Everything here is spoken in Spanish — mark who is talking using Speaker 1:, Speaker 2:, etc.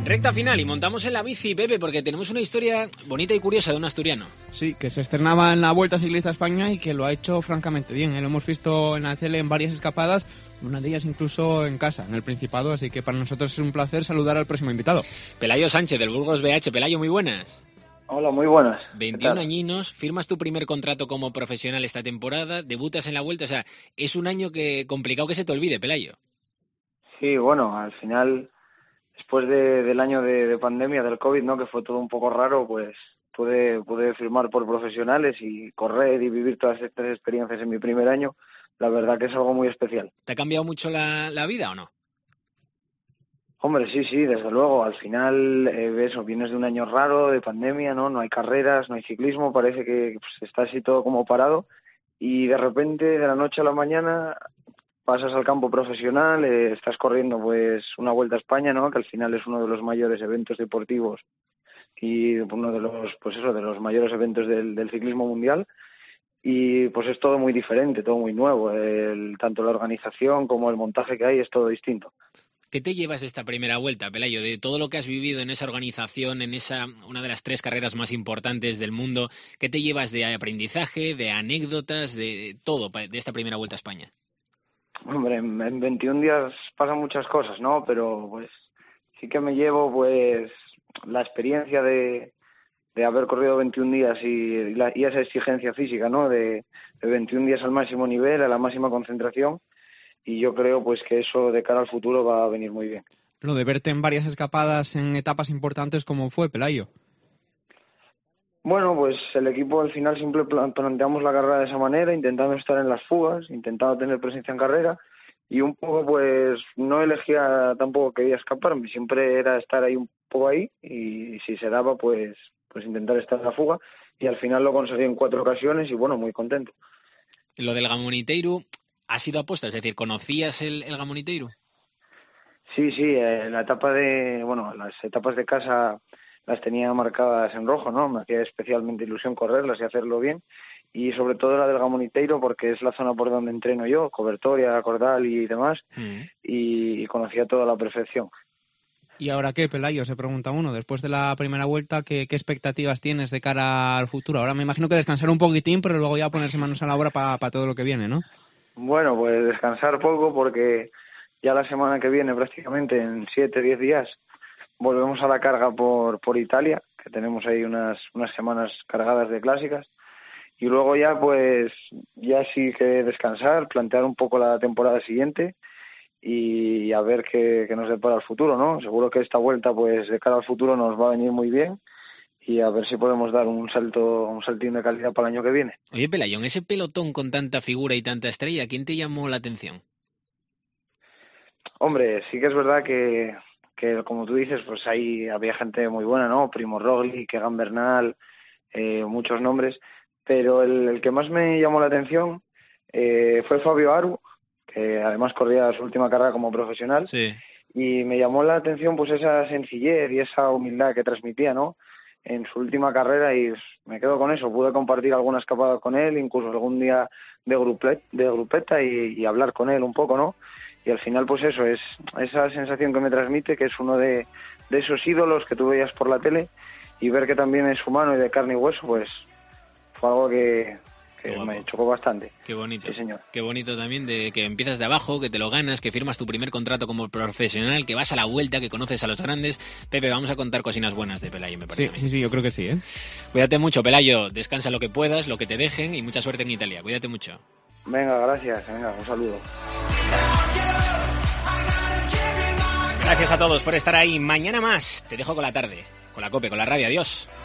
Speaker 1: Recta final y montamos en la bici, Pepe, porque tenemos una historia bonita y curiosa de un asturiano.
Speaker 2: Sí, que se estrenaba en la Vuelta Ciclista a España y que lo ha hecho francamente bien. Lo hemos visto en la tele en varias escapadas, una de ellas incluso en casa, en el Principado, así que para nosotros es un placer saludar al próximo invitado.
Speaker 1: Pelayo Sánchez, del Burgos BH. Pelayo, muy buenas.
Speaker 3: Hola, muy buenas.
Speaker 1: 21 añinos, firmas tu primer contrato como profesional esta temporada, debutas en la Vuelta, o sea, es un año complicado que se te olvide, Pelayo.
Speaker 3: Sí, bueno, al final, después del año de pandemia, del COVID, ¿no? Que fue todo un poco raro, pues pude firmar por profesionales y correr y vivir todas estas experiencias en mi primer año. La verdad que es algo muy especial.
Speaker 1: ¿Te ha cambiado mucho la vida o no?
Speaker 3: Hombre, sí, desde luego. Al final, vienes de un año raro, de pandemia, ¿no? No hay carreras, no hay ciclismo, parece que pues, está así todo como parado. Y de repente, de la noche a la mañana, pasas al campo profesional, estás corriendo pues una Vuelta a España, ¿no? Que al final es uno de los mayores eventos deportivos y uno de los mayores eventos del ciclismo mundial. Y pues es todo muy diferente, todo muy nuevo. Tanto la organización como el montaje que hay es todo distinto.
Speaker 1: ¿Qué te llevas de esta primera Vuelta, Pelayo? De todo lo que has vivido en esa organización, en una de las 3 carreras más importantes del mundo, ¿qué te llevas de aprendizaje, de anécdotas, de todo de esta primera Vuelta a España?
Speaker 3: Hombre, en 21 días pasan muchas cosas, ¿no? Pero pues sí que me llevo pues la experiencia de haber corrido 21 días y esa exigencia física, ¿no? De 21 días al máximo nivel, a la máxima concentración. Y yo creo pues que eso de cara al futuro va a venir muy bien.
Speaker 2: Lo de verte en varias escapadas en etapas importantes, ¿cómo fue, Pelayo?
Speaker 3: Bueno, pues el equipo al final siempre planteamos la carrera de esa manera, intentando estar en las fugas, intentando tener presencia en carrera y un poco pues no elegía, tampoco quería escaparme, siempre era estar ahí un poco ahí y si se daba pues intentar estar en la fuga y al final lo conseguí en 4 ocasiones y bueno, muy contento.
Speaker 1: Lo del Gamoniteiru ha sido aposta, es decir, ¿conocías el Gamoniteiru?
Speaker 3: Sí, las etapas de casa las tenía marcadas en rojo, ¿no? Me hacía especialmente ilusión correrlas y hacerlo bien. Y sobre todo la del Gamoniteiro, porque es la zona por donde entreno yo, Cobertoria, Cordal y demás, y conocía todo a la perfección.
Speaker 2: ¿Y ahora qué, Pelayo? Se pregunta uno, después de la primera vuelta, ¿qué expectativas tienes de cara al futuro? Ahora me imagino que descansar un poquitín, pero luego ya ponerse manos a la obra para todo lo que viene, ¿no?
Speaker 3: Bueno, pues descansar poco, porque ya la semana que viene, prácticamente en 7-10 días, volvemos a la carga por Italia, que tenemos ahí unas semanas cargadas de clásicas. Y luego ya sí que descansar, plantear un poco la temporada siguiente y a ver qué nos depara el futuro, ¿no? Seguro que esta vuelta, pues de cara al futuro nos va a venir muy bien y a ver si podemos dar un saltín de calidad para el año que viene.
Speaker 1: Oye, Pelayo, en ese pelotón con tanta figura y tanta estrella, ¿quién te llamó la atención?
Speaker 3: Hombre, sí que es verdad que como tú dices, pues ahí había gente muy buena, ¿no? Primo Roglic, Egan Bernal, muchos nombres, pero el que más me llamó la atención fue Fabio Aru, que además corría su última carrera como profesional,
Speaker 1: sí.
Speaker 3: Y me llamó la atención pues esa sencillez y esa humildad que transmitía, ¿no? En su última carrera y me quedo con eso, pude compartir alguna escapada con él, incluso algún día de grupeta y hablar con él un poco, ¿no? Y al final pues eso, es esa sensación que me transmite, que es uno de esos ídolos que tú veías por la tele y ver que también es humano y de carne y hueso, pues fue algo que me chocó bastante.
Speaker 1: Qué bonito.
Speaker 3: Sí, señor.
Speaker 1: Qué bonito también de que empiezas de abajo, que te lo ganas, que firmas tu primer contrato como profesional, que vas a la vuelta, que conoces a los grandes. Pepe, vamos a contar cosinas buenas de Pelayo, me parece.
Speaker 2: Sí, yo creo que sí, ¿eh?
Speaker 1: Cuídate mucho, Pelayo. Descansa lo que puedas, lo que te dejen y mucha suerte en Italia. Cuídate mucho.
Speaker 3: Venga, gracias. Venga, un saludo.
Speaker 1: Gracias a todos por estar ahí. Mañana más. Te dejo con la tarde, con la COPE, con la radio. Adiós.